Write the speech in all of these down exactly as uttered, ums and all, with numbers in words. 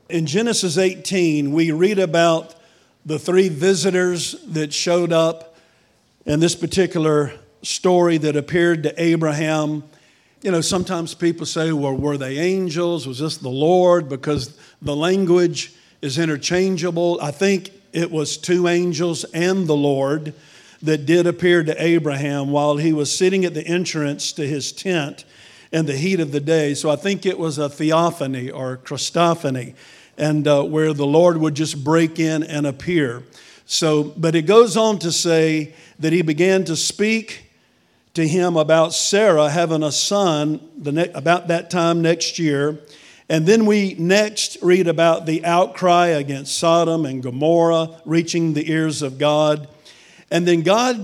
In Genesis eighteen, we read about the three visitors that showed up in this particular story that appeared to Abraham. You know, sometimes people say, well, were they angels? Was this the Lord? Because the language is interchangeable. I think it was two angels and the Lord that did appear to Abraham while he was sitting at the entrance to his tent in the heat of the day. So I think it was a theophany or Christophany, and uh, where the Lord would just break in and appear. So, but it goes on to say that he began to speak to him about Sarah having a son the ne- about that time next year. And then we next read about the outcry against Sodom and Gomorrah reaching the ears of God. And then God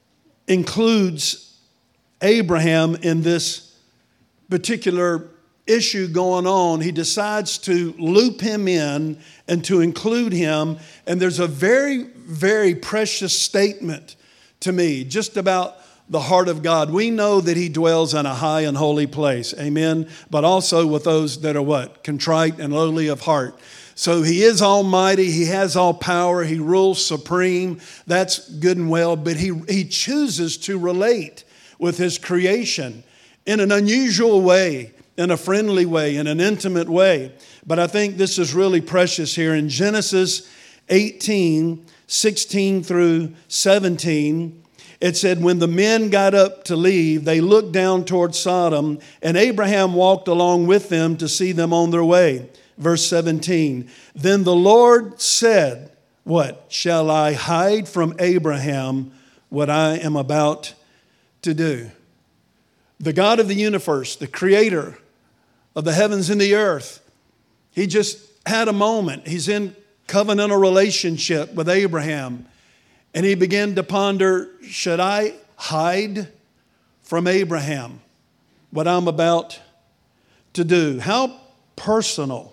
includes Abraham in this particular issue going on. He decides to loop him in and to include him. And there's a very, very precious statement to me just about the heart of God. We know that he dwells in a high and holy place. Amen. But also with those that are what? Contrite and lowly of heart. So he is almighty. He has all power. He rules supreme. That's good and well. But he, he chooses to relate with his creation in an unusual way, in a friendly way, in an intimate way. But I think this is really precious here. In Genesis eighteen, sixteen through seventeen, it said, when the men got up to leave, they looked down toward Sodom, and Abraham walked along with them to see them on their way. Verse seventeen, then the Lord said, what? Shall I hide from Abraham what I am about to do? The God of the universe, the creator of the heavens and the earth, he just had a moment. He's in covenantal relationship with Abraham. And he began to ponder, should I hide from Abraham what I'm about to do? How personal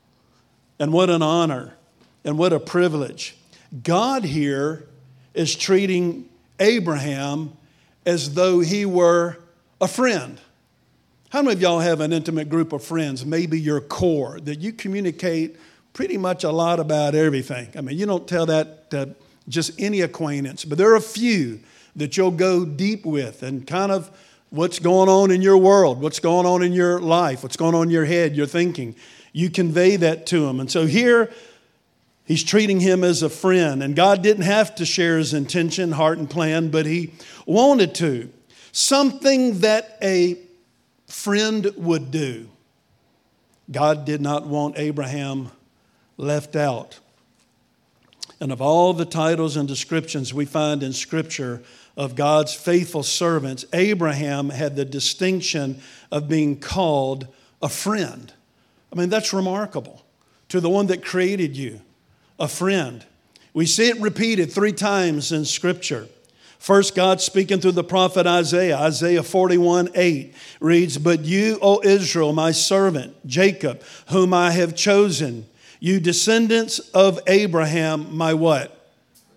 and what an honor and what a privilege. God here is treating Abraham as though he were a friend. How many of y'all have an intimate group of friends, maybe your core, that you communicate pretty much a lot about everything? I mean, you don't tell that to just any acquaintance, but there are a few that you'll go deep with and kind of what's going on in your world, what's going on in your life, what's going on in your head, your thinking. You convey that to them. And so here, he's treating him as a friend. And God didn't have to share his intention, heart, and plan, but he wanted to. Something that a friend would do. God did not want Abraham left out. And of all the titles and descriptions we find in Scripture of God's faithful servants, Abraham had the distinction of being called a friend. I mean, that's remarkable. To the one that created you, a friend. We see it repeated three times in Scripture. First, God speaking through the prophet Isaiah. Isaiah forty-one eight reads, but you, O Israel, my servant, Jacob, whom I have chosen, you descendants of Abraham, my what?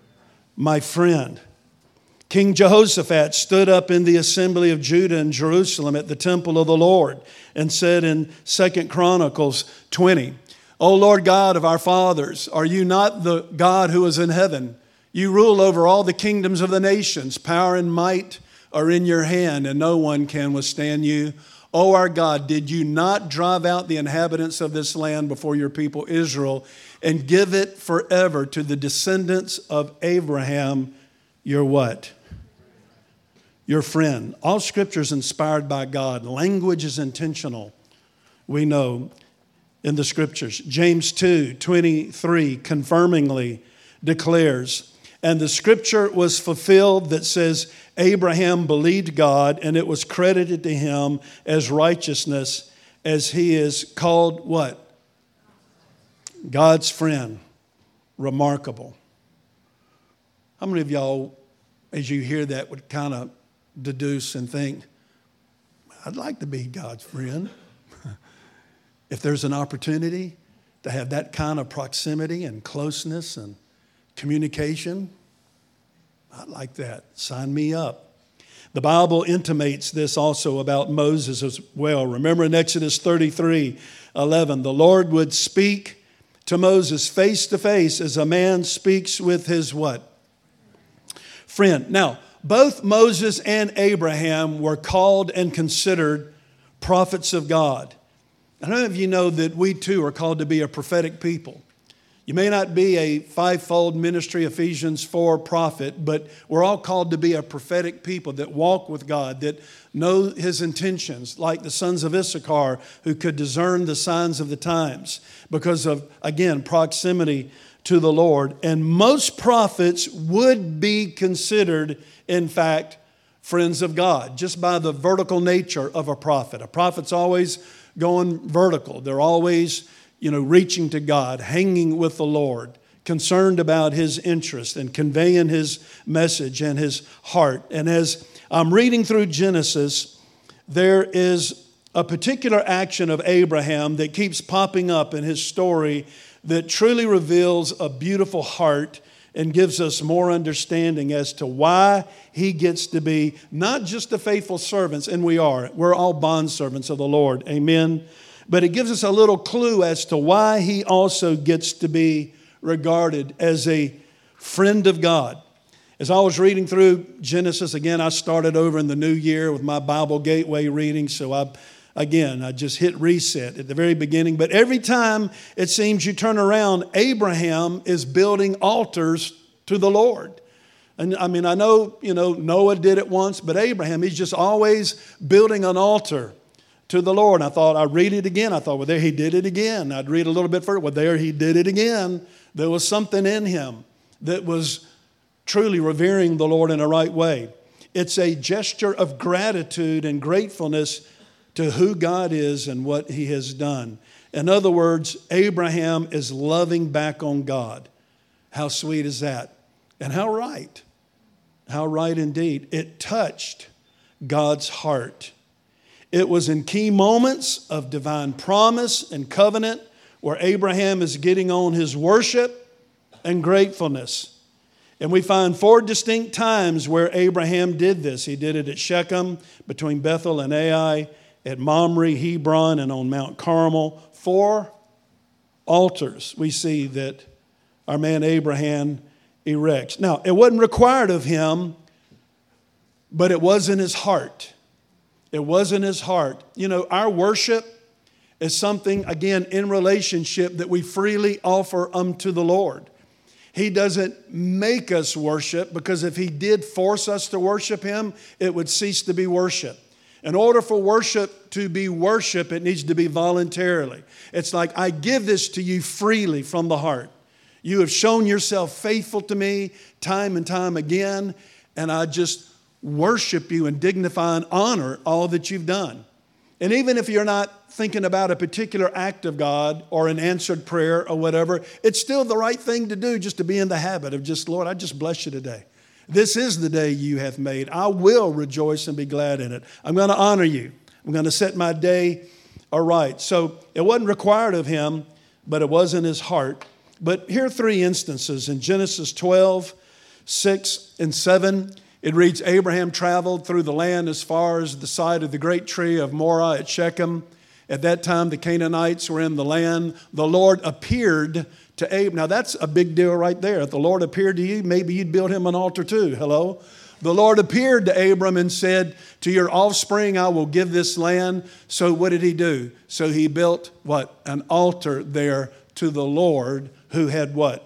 My friend. King Jehoshaphat stood up in the assembly of Judah and Jerusalem at the temple of the Lord and said in Second Chronicles twenty, O Lord God of our fathers, are you not the God who is in heaven? You rule over all the kingdoms of the nations. Power and might are in your hand, and no one can withstand you. O our God, did you not drive out the inhabitants of this land before your people Israel and give it forever to the descendants of Abraham, your what? Your friend. All Scripture is inspired by God. Language is intentional, we know, in the Scriptures. James two twenty-three confirmingly declares, and the Scripture was fulfilled that says, Abraham believed God, and it was credited to him as righteousness, as he is called what? God's friend. Remarkable. How many of y'all, as you hear that, would kind of deduce and think, I'd like to be God's friend? If there's an opportunity to have that kind of proximity and closeness and communication, I'd like that. Sign me up. The Bible intimates this also about Moses as well. Remember in Exodus thirty-three eleven, the Lord would speak to Moses face to face as a man speaks with his what? Friend. Now, both Moses and Abraham were called and considered prophets of God. I don't know if you know that we too are called to be a prophetic people. You may not be a fivefold ministry, Ephesians four prophet, but we're all called to be a prophetic people that walk with God, that know His intentions, like the sons of Issachar who could discern the signs of the times because of, again, proximity to the Lord. And most prophets would be considered, in fact, friends of God, just by the vertical nature of a prophet. A prophet's always going vertical. They're always you know, reaching to God, hanging with the Lord, concerned about His interest and conveying His message and His heart. And as I'm reading through Genesis, there is a particular action of Abraham that keeps popping up in his story that truly reveals a beautiful heart and gives us more understanding as to why he gets to be not just the faithful servants, and we are. We're all bondservants of the Lord. Amen. But it gives us a little clue as to why he also gets to be regarded as a friend of God. As I was reading through Genesis, again, I started over in the new year with my Bible Gateway reading. So I, again, I just hit reset at the very beginning. But every time it seems you turn around, Abraham is building altars to the Lord. And I mean, I know, you know, Noah did it once, but Abraham, he's just always building an altar to the Lord. And I thought, I'd read it again. I thought, well, there he did it again. I'd read a little bit further. Well, there he did it again. There was something in him that was truly revering the Lord in a right way. It's a gesture of gratitude and gratefulness to who God is and what He has done. In other words, Abraham is loving back on God. How sweet is that? And how right. How right indeed. It touched God's heart. It was in key moments of divine promise and covenant where Abraham is getting on his worship and gratefulness. And we find four distinct times where Abraham did this. He did it at Shechem, between Bethel and Ai, at Mamre, Hebron, and on Mount Carmel. Four altars we see that our man Abraham erects. Now, it wasn't required of him, but it was in his heart. It was in his heart. You know, our worship is something, again, in relationship that we freely offer unto the Lord. He doesn't make us worship, because if He did force us to worship Him, it would cease to be worship. In order for worship to be worship, it needs to be voluntarily. It's like, I give this to you freely from the heart. You have shown yourself faithful to me time and time again, and I just worship you and dignify and honor all that you've done. And even if you're not thinking about a particular act of God or an answered prayer or whatever, it's still the right thing to do, just to be in the habit of just, Lord, I just bless you today. This is the day you have made. I will rejoice and be glad in it. I'm going to honor you. I'm going to set my day aright. So it wasn't required of him, but it was in his heart. But here are three instances in Genesis twelve, six, and seven. It reads, Abraham traveled through the land as far as the site of the great tree of Moreh at Shechem. At that time, the Canaanites were in the land. The Lord appeared to Abraham. Now, that's a big deal right there. If the Lord appeared to you, maybe you'd build him an altar too. Hello? The Lord appeared to Abram and said, to your offspring, I will give this land. So what did he do? So he built what? An altar there to the Lord who had what?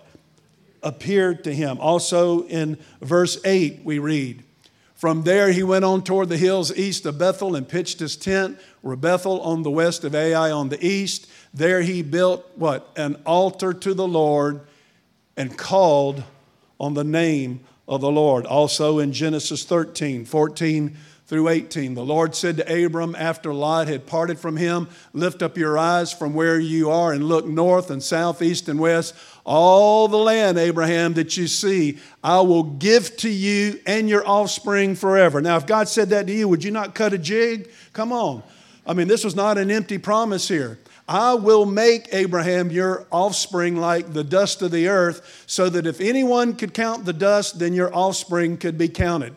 Appeared to him. Also in verse eight we read, from there he went on toward the hills east of Bethel and pitched his tent, where Bethel on the west of Ai on the east. There he built what? An altar to the Lord and called on the name of the Lord. Also in Genesis thirteen, fourteen through eighteen, the Lord said to Abram after Lot had parted from him, lift up your eyes from where you are and look north and south, east and west. All the land, Abraham, that you see, I will give to you and your offspring forever. Now, if God said that to you, would you not cut a jig? Come on. I mean, this was not an empty promise here. I will make, Abraham, your offspring like the dust of the earth, so that if anyone could count the dust, then your offspring could be counted.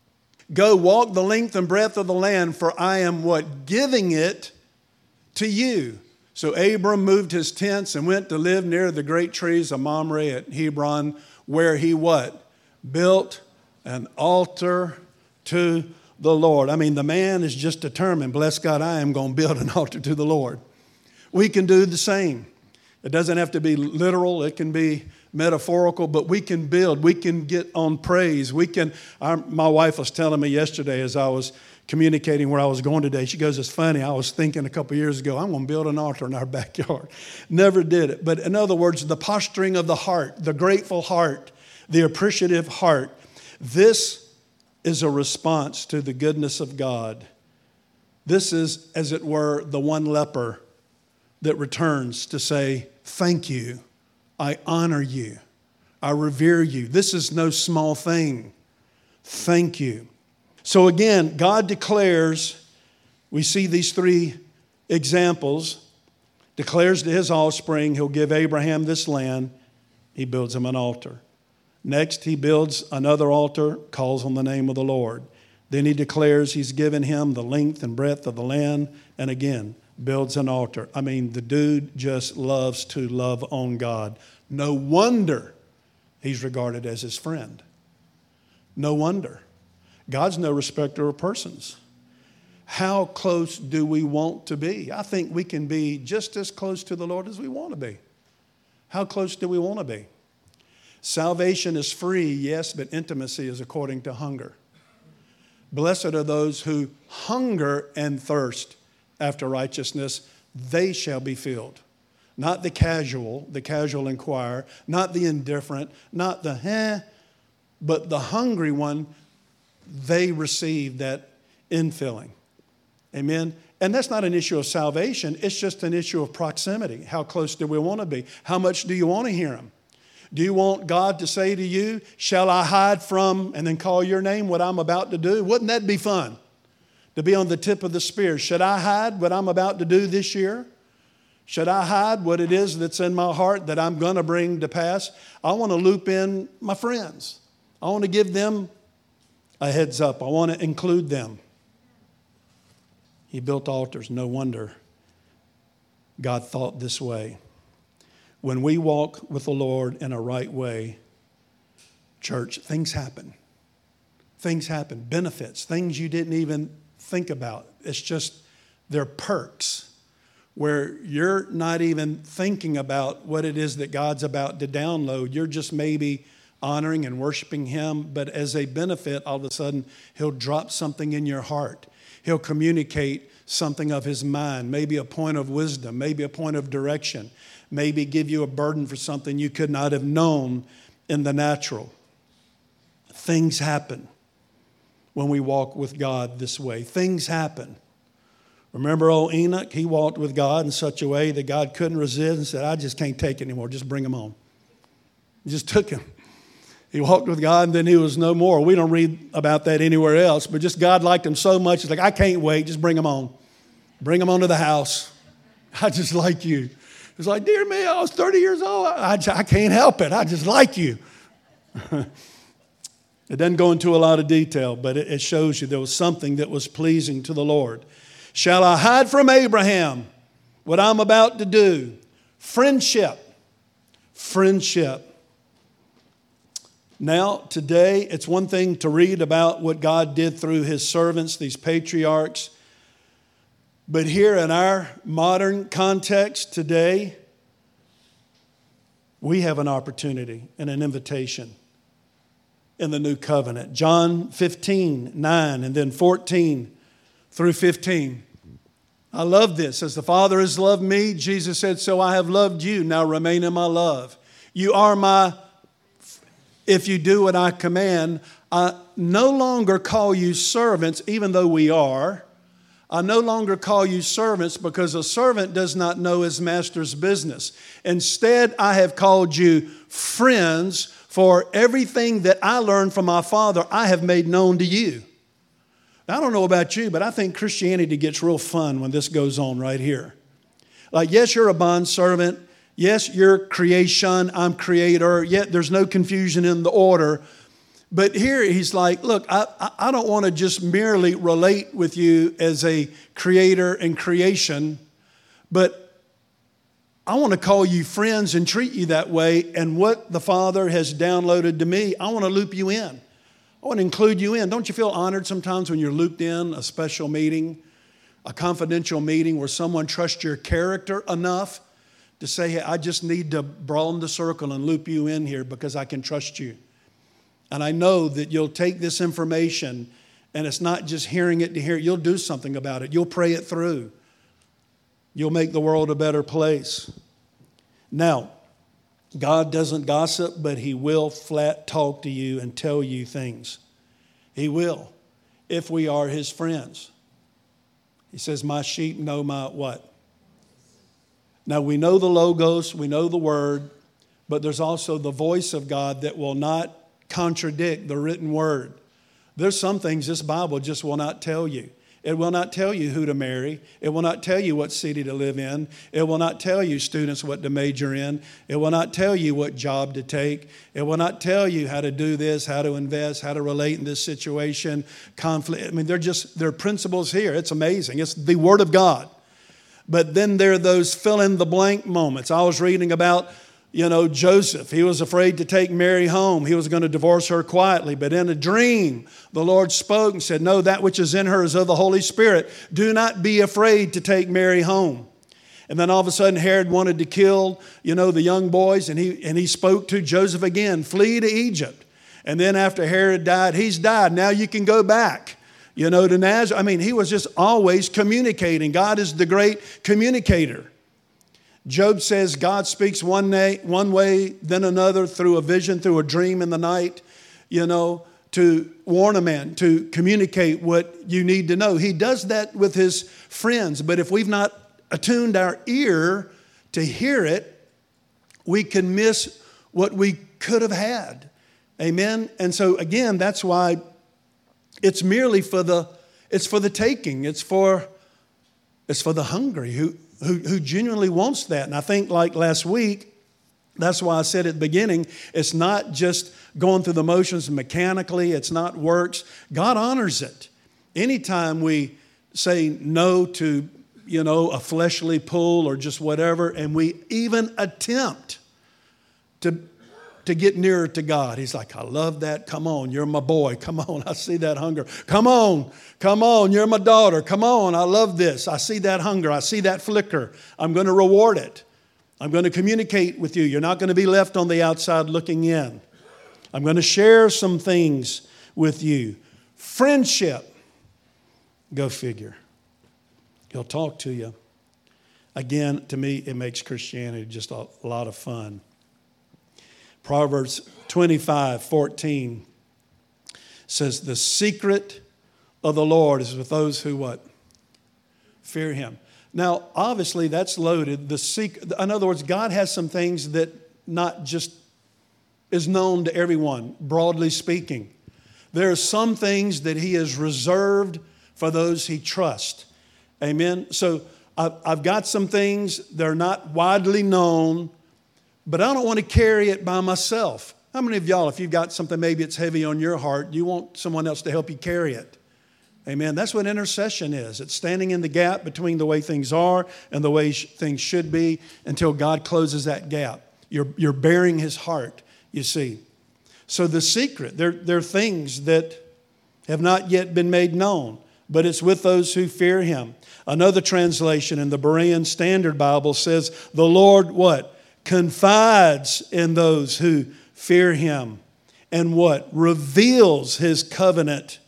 Go walk the length and breadth of the land, for I am what? Giving it to you. So Abram moved his tents and went to live near the great trees of Mamre at Hebron, where he what? Built an altar to the Lord. I mean, the man is just determined, bless God, I am going to build an altar to the Lord. We can do the same. It doesn't have to be literal. It can be metaphorical, but we can build. We can get on praise. We can. Our, my wife was telling me yesterday as I was communicating where I was going today. She goes, it's funny. I was thinking a couple years ago, I'm going to build an altar in our backyard. Never did it. But in other words, the posturing of the heart, the grateful heart, the appreciative heart. This is a response to the goodness of God. This is, as it were, the one leper that returns to say, thank you. I honor you. I revere you. This is no small thing. Thank you. So again, God declares, we see these three examples, declares to his offspring, he'll give Abraham this land. He builds him an altar. Next, he builds another altar, calls on the name of the Lord. Then he declares he's given him the length and breadth of the land, and again, builds an altar. I mean, the dude just loves to love on God. No wonder he's regarded as his friend. No wonder. God's no respecter of persons. How close do we want to be? I think we can be just as close to the Lord as we want to be. How close do we want to be? Salvation is free, yes, but intimacy is according to hunger. Blessed are those who hunger and thirst after righteousness, they shall be filled. Not the casual, the casual inquirer, not the indifferent, not the eh, but the hungry one, they receive that infilling. Amen? And that's not an issue of salvation. It's just an issue of proximity. How close do we want to be? How much do you want to hear him? Do you want God to say to you, shall I hide from, and then call your name, what I'm about to do? Wouldn't that be fun? To be on the tip of the spear. Should I hide what I'm about to do this year? Should I hide what it is that's in my heart that I'm going to bring to pass? I want to loop in my friends. I want to give them a heads up. I want to include them. He built altars. No wonder God thought this way. When we walk with the Lord in a right way, church, things happen. Things happen. Benefits. Things you didn't even think about. It's just, they're perks where you're not even thinking about what it is that God's about to download. You're just maybe honoring and worshiping him, but as a benefit, all of a sudden, he'll drop something in your heart. He'll communicate something of his mind, maybe a point of wisdom, maybe a point of direction, maybe give you a burden for something you could not have known in the natural. Things happen when we walk with God this way. Things happen. Remember old Enoch? He walked with God in such a way that God couldn't resist and said, I just can't take it anymore. Just bring him on. He just took him. He walked with God and then he was no more. We don't read about that anywhere else, but just God liked him so much. It's like, I can't wait. Just bring him on. Bring him onto the house. I just like you. It's like, dear me, I was thirty years old. I, I, I can't help it. I just like you. It doesn't go into a lot of detail, but it, it shows you there was something that was pleasing to the Lord. Shall I hide from Abraham what I'm about to do? Friendship. Friendship. Now, today, it's one thing to read about what God did through his servants, these patriarchs. But here in our modern context today, we have an opportunity and an invitation in the new covenant. John fifteen, nine, and then fourteen through fifteen. I love this. As the Father has loved me, Jesus said, so I have loved you. Now remain in my love. You are my, if you do what I command. I no longer call you servants, even though we are. I no longer call you servants because a servant does not know his master's business. Instead, I have called you friends, for everything that I learned from my Father, I have made known to you. Now, I don't know about you, but I think Christianity gets real fun when this goes on right here. Like, yes, you're a bondservant. Yes, you're creation. I'm creator. Yet there's no confusion in the order. But here he's like, look, I, I don't want to just merely relate with you as a creator and creation, but I want to call you friends and treat you that way. And what the Father has downloaded to me, I want to loop you in. I want to include you in. Don't you feel honored sometimes when you're looped in a special meeting, a confidential meeting where someone trusts your character enough to say, hey, I just need to broaden the circle and loop you in here because I can trust you. And I know that you'll take this information, and it's not just hearing it to hear it. You'll do something about it. You'll pray it through. You'll make the world a better place. Now, God doesn't gossip, but He will flat talk to you and tell you things. He will, if we are His friends. He says, my sheep know my what? Now, we know the Logos, we know the Word, but there's also the voice of God that will not contradict the written Word. There's some things this Bible just will not tell you. It will not tell you who to marry. It will not tell you what city to live in. It will not tell you, students, what to major in. It will not tell you what job to take. It will not tell you how to do this, how to invest, how to relate in this situation, conflict. I mean, they're just, they're principles here. It's amazing. It's the Word of God. But then there are those fill-in-the-blank moments. I was reading about, you know, Joseph. He was afraid to take Mary home. He was going to divorce her quietly. But in a dream, the Lord spoke and said, no, that which is in her is of the Holy Spirit. Do not be afraid to take Mary home. And then all of a sudden, Herod wanted to kill, you know, the young boys. And he, and he spoke to Joseph again, flee to Egypt. And then after Herod died, he's died. Now you can go back, you know, to Nazareth. I mean, he was just always communicating. God is the great communicator. Job says God speaks one way, one way, then another through a vision, through a dream in the night, you know, to warn a man, to communicate what you need to know. He does that with His friends. But if we've not attuned our ear to hear it, we can miss what we could have had. Amen? And so, again, that's why it's merely for the, it's for the taking. It's for, it's for the hungry who, Who, who genuinely wants that. And I think like last week, that's why I said at the beginning, it's not just going through the motions mechanically. It's not works. God honors it. Anytime we say no to, you know, a fleshly pull or just whatever, and we even attempt to, to get nearer to God. He's like, I love that. Come on, you're my boy. Come on, I see that hunger. Come on, come on, you're my daughter. Come on, I love this. I see that hunger. I see that flicker. I'm going to reward it. I'm going to communicate with you. You're not going to be left on the outside looking in. I'm going to share some things with you. Friendship. Go figure. He'll talk to you. Again, to me, it makes Christianity just a lot of fun. Proverbs twenty-five fourteen says, the secret of the Lord is with those who what? Fear Him. Now, obviously, that's loaded. The secret, in other words, God has some things that not just is known to everyone, broadly speaking. There are some things that He has reserved for those He trusts. Amen? So I've, I've got some things that are not widely known, but I don't want to carry it by myself. How many of y'all, if you've got something, maybe it's heavy on your heart, you want someone else to help you carry it? Amen. That's what intercession is. It's standing in the gap between the way things are and the way sh- things should be until God closes that gap. You're, you're bearing His heart, you see. So the secret, there, there are things that have not yet been made known, but it's with those who fear Him. Another translation in the Berean Standard Bible says, the Lord what? Confides in those who fear Him, and what? Reveals His covenant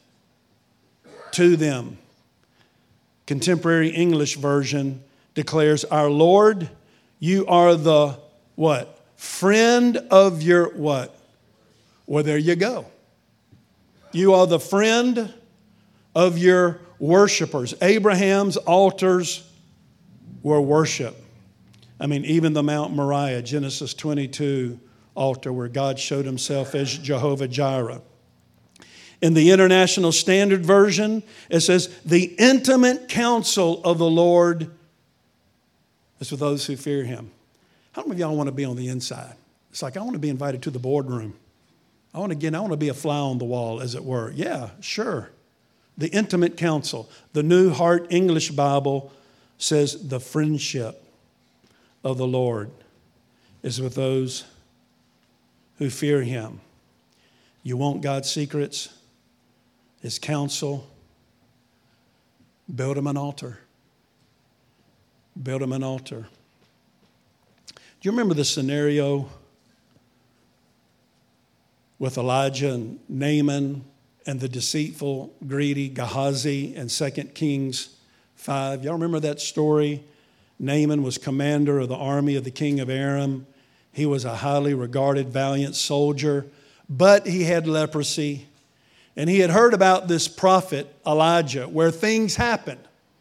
to them. Contemporary English version declares, our Lord, you are the what? Friend of your what? Well, there you go. You are the friend of your worshipers. Abraham's altars were worship. I mean, even the Mount Moriah, Genesis twenty-two altar where God showed Himself as Jehovah Jireh. In the International Standard Version, it says, the intimate counsel of the Lord is with those who fear Him. How many of y'all want to be on the inside? It's like, I want to be invited to the boardroom. I want to get, I want to be a fly on the wall, as it were. Yeah, sure. The intimate counsel. The New Heart English Bible says the friendship of the Lord is with those who fear him. You want God's secrets, his counsel? Build him an altar. Build him an altar. Do you remember the scenario with Elijah and Naaman and the deceitful, greedy Gehazi in Second Kings five? Y'all remember that story? Naaman was commander of the army of the king of Aram. He was a highly regarded, valiant soldier, but he had leprosy. And he had heard about this prophet, Elijah, where things happen.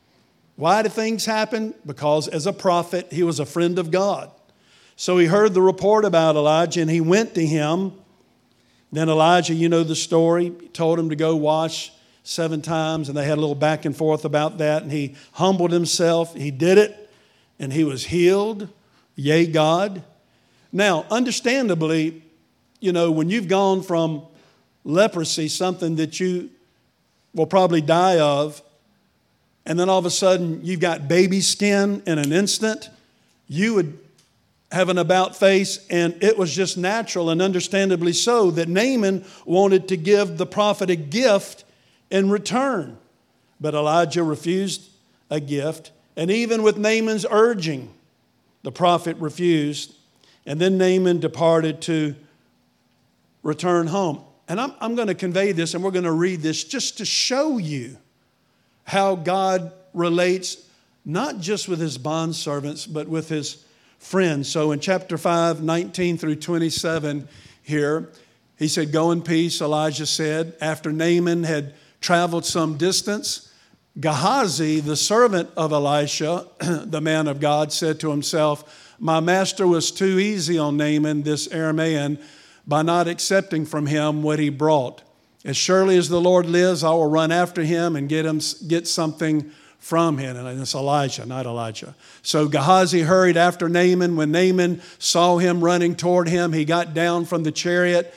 Why did things happen? Because as a prophet, he was a friend of God. So he heard the report about Elijah and he went to him. Then Elijah, you know the story, told him to go wash seven times, and they had a little back and forth about that, and he humbled himself. He did it, and he was healed. Yea, God. Now, understandably, you know, when you've gone from leprosy, something that you will probably die of, and then all of a sudden you've got baby skin in an instant, you would have an about face, and it was just natural and understandably so that Naaman wanted to give the prophet a gift in return. But Elijah refused a gift, and even with Naaman's urging, the prophet refused. And then Naaman departed to return home. And I'm, I'm going to convey this, and we're going to read this just to show you how God relates not just with his bondservants, but with his friends. So in chapter five, nineteen through twenty-seven here, he said, "Go in peace," Elijah said. After Naaman had traveled some distance, Gehazi, the servant of Elisha, the man of God, said to himself, "My master was too easy on Naaman, this Aramean, by not accepting from him what he brought. As surely as the Lord lives, I will run after him and get him get something from him." And it's Elijah, not Elijah. So Gehazi hurried after Naaman. When Naaman saw him running toward him, he got down from the chariot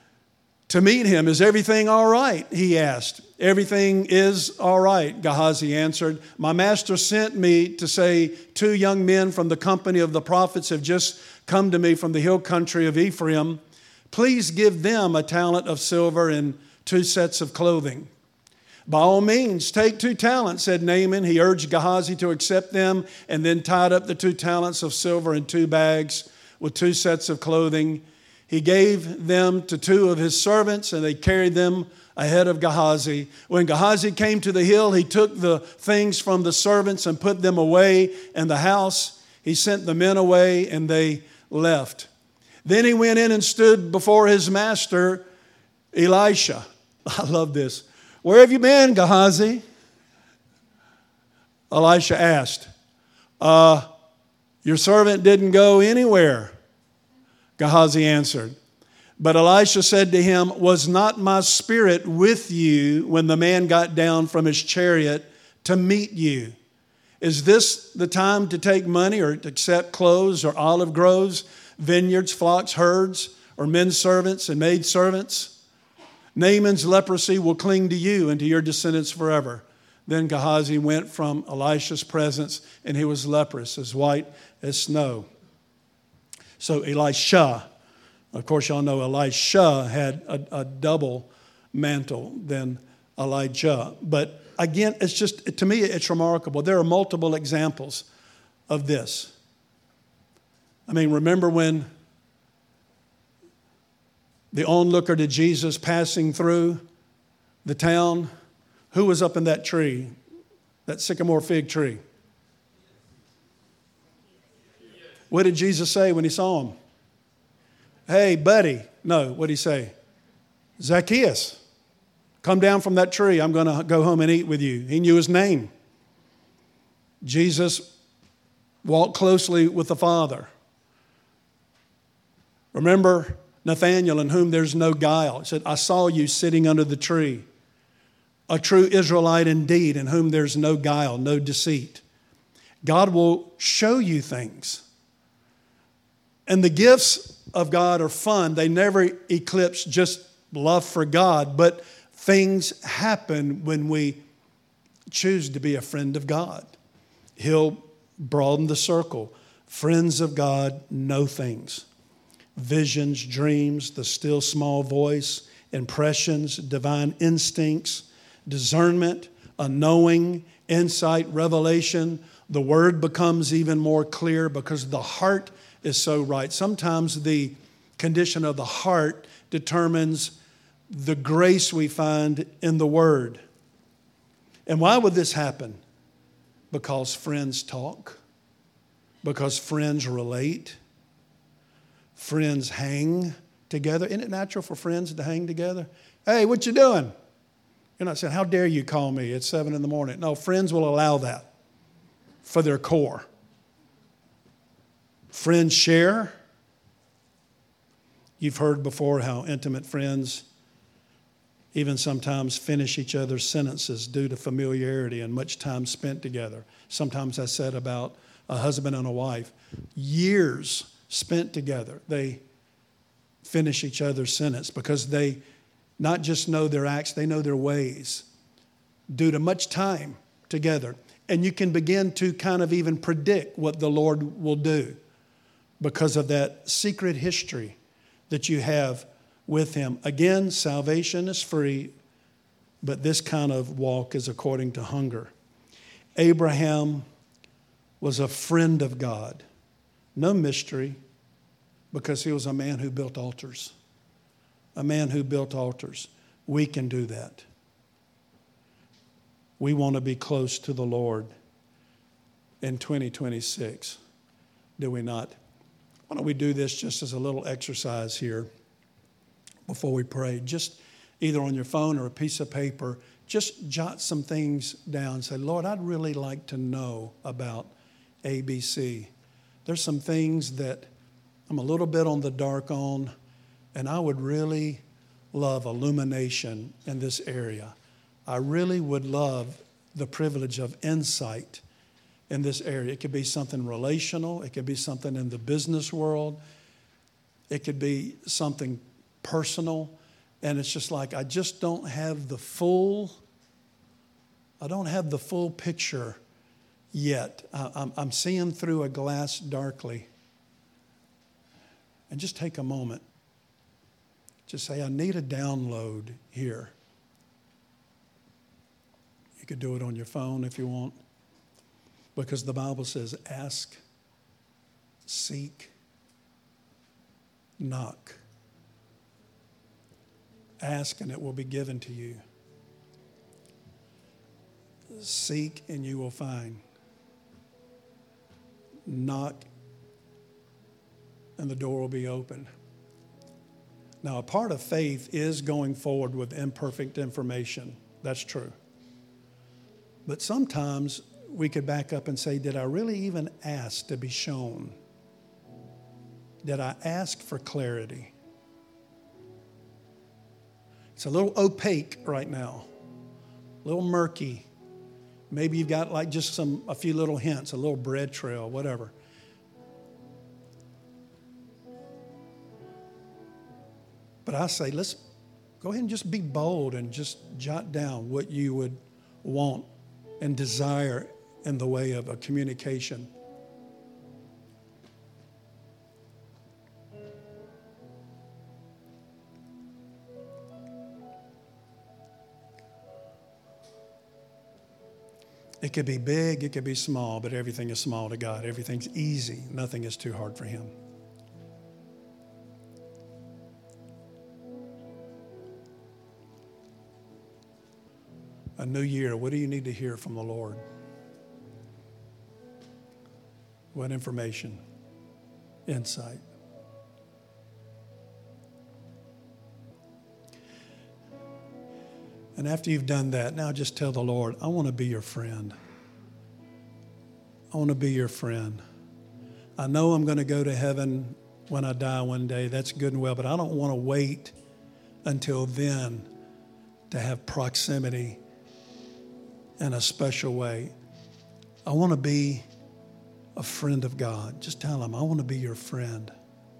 to meet him. "Is everything all right?" he asked. "Everything is all right," Gehazi answered. "My master sent me to say, two young men from the company of the prophets have just come to me from the hill country of Ephraim. Please give them a talent of silver and two sets of clothing." "By all means, take two talents," said Naaman. He urged Gehazi to accept them and then tied up the two talents of silver in two bags with two sets of clothing. He gave them to two of his servants, and they carried them ahead of Gehazi. When Gehazi came to the hill, he took the things from the servants and put them away in the house. He sent the men away, and they left. Then he went in and stood before his master, Elisha. I love this. "Where have you been, Gehazi?" Elisha asked. Uh, your servant didn't go anywhere," Gehazi answered. But Elisha said to him, "Was not my spirit with you when the man got down from his chariot to meet you? Is this the time to take money or to accept clothes or olive groves, vineyards, flocks, herds, or men servants and maid servants? Naaman's leprosy will cling to you and to your descendants forever." Then Gehazi went from Elisha's presence, and he was leprous, as white as snow. So Elisha, of course y'all know Elisha had a, a double mantle than Elijah. But again, it's just, to me, it's remarkable. There are multiple examples of this. I mean, remember when the onlooker to Jesus passing through the town, who was up in that tree, that sycamore fig tree? What did Jesus say when he saw him? "Hey, buddy." No, what did he say? "Zacchaeus, come down from that tree. I'm going to go home and eat with you." He knew his name. Jesus walked closely with the Father. Remember Nathanael, in whom there's no guile. He said, "I saw you sitting under the tree. A true Israelite indeed, in whom there's no guile, no deceit." God will show you things. And the gifts of God are fun. They never eclipse just love for God, but things happen when we choose to be a friend of God. He'll broaden the circle. Friends of God know things. Visions, dreams, the still small voice, impressions, divine instincts, discernment, a knowing, insight, revelation. The word becomes even more clear because the heart is so right. Sometimes the condition of the heart determines the grace we find in the word. And why would this happen? Because friends talk, because friends relate, friends hang together. Isn't it natural for friends to hang together? Hey, what you doing? You're not saying, how dare you call me? It's seven in the morning. No, friends will allow that for their core. Friends share. You've heard before how intimate friends even sometimes finish each other's sentences due to familiarity and much time spent together. Sometimes I said about a husband and a wife, years spent together, they finish each other's sentence because they not just know their acts, they know their ways due to much time together. And you can begin to kind of even predict what the Lord will do because of that secret history that you have with Him. Again, salvation is free, but this kind of walk is according to hunger. Abraham was a friend of God. No mystery, because he was a man who built altars. A man who built altars. We can do that. We want to be close to the Lord in twenty twenty-six. Do we not? Why don't we do this just as a little exercise here before we pray? Just either on your phone or a piece of paper, just jot some things down. Say, Lord, I'd really like to know about A B C. There's some things that I'm a little bit on the dark on, and I would really love illumination in this area. I really would love the privilege of insight in this area. It could be something relational. It could be something in the business world. It could be something personal. And it's just like, I just don't have the full, I don't have the full picture yet. I, I'm, I'm seeing through a glass darkly. And just take a moment. Just say, I need a download here. You could do it on your phone if you want. Because the Bible says, ask, seek, knock. Ask and it will be given to you. Seek and you will find. Knock and the door will be open. Now, a part of faith is going forward with imperfect information. That's true. But sometimes we could back up and say, did I really even ask to be shown? Did I ask for clarity? It's a little opaque right now, a little murky. Maybe you've got like just some, a few little hints, a little bread trail, whatever. But I say, let's go ahead and just be bold and just jot down what you would want and desire in the way of a communication. It could be big, it could be small, but everything is small to God. Everything's easy. Nothing is too hard for Him. A new year, what do you need to hear from the Lord? What information? Insight. And after you've done that, now just tell the Lord, I want to be your friend. I want to be your friend. I know I'm going to go to heaven when I die one day. That's good and well, but I don't want to wait until then to have proximity in a special way. I want to be a friend of God. Just tell Him, I want to be your friend.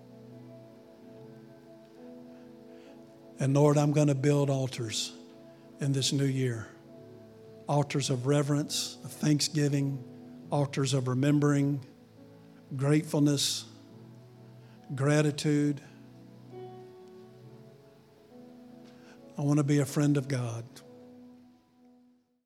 And Lord, I'm going to build altars in this new year. Altars of reverence, of thanksgiving, altars of remembering, gratefulness, gratitude. I want to be a friend of God.